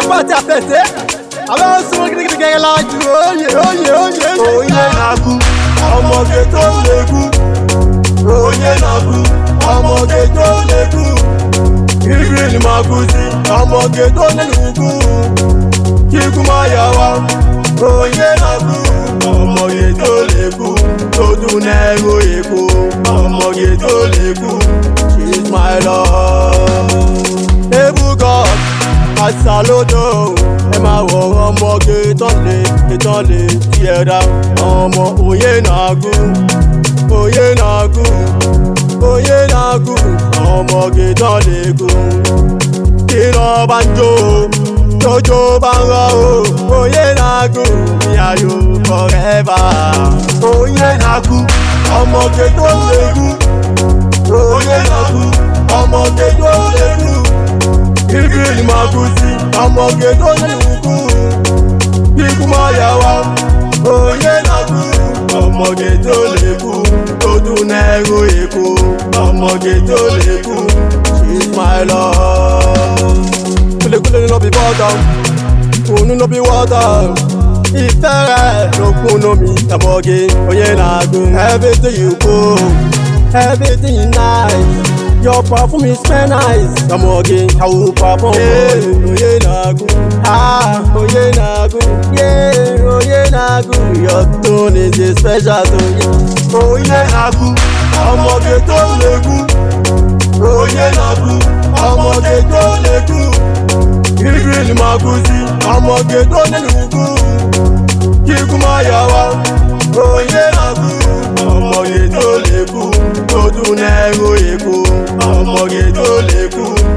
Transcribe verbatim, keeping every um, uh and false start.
la party à fêter. Alors on se dit que la là, oh yeah, oh yeah, oh yeah. Oh yeah, naku, ọmọ ghetto leku. Oh yeah, naku, ọmọ ghetto leku. Ibi ni makusi, ọmọ ghetto leku. Kiku mayawa. Oh yeah, naku, ọmọ ghetto leku. Todo nego eku, ọmọ ghetto leku. She's my love. Ebu God, asalodo. Ẹ máa wọ ọmọge tán lè tán lè tiẹ̀ dá. Ọmọ òye nàgú, òye nàgú, òye nàgú. Ọmọge tán lè gùn. Iná bá ń jó, tójó bá ń rọ̀ o. Òye nàgú, ní ayò forever. Òye nàgú, ọmọge tó lè gùn. Òye nàgú, ọmọge tó lè gùn. Ibi ni makusi, ọmọge tó lè kú. Kíkú máa yà wá, òye nàkú. Ọmọge tó lè kú, tó tún nẹ́rù èkó. Ọmọge tó lè kú, she's my love. Kúlẹ̀kúlẹ̀ ló bí bọ́tà, òun ló bí wọ́tà. Ìfẹ́ rẹ̀ ló kún omi, ọmọge òye nàkú. Everything you go, everything you nice. Your perfume is very nice. Ọmọge, I will perform. Yeah, oye nagu, ah, oye nagu, yeah, oye nagu. Your tone is a special tone. Oye nagu, ọmọge tó lè kú. Oye nagu, ọmọge tó lè kú. Ibi ni makusi, ọmọge tó lè kú. Kíkú máa yà wá. Oye nagu, ọmọge tó lè kú. Tó tún nẹ́rù èkó. Ọmọge tó lè kú.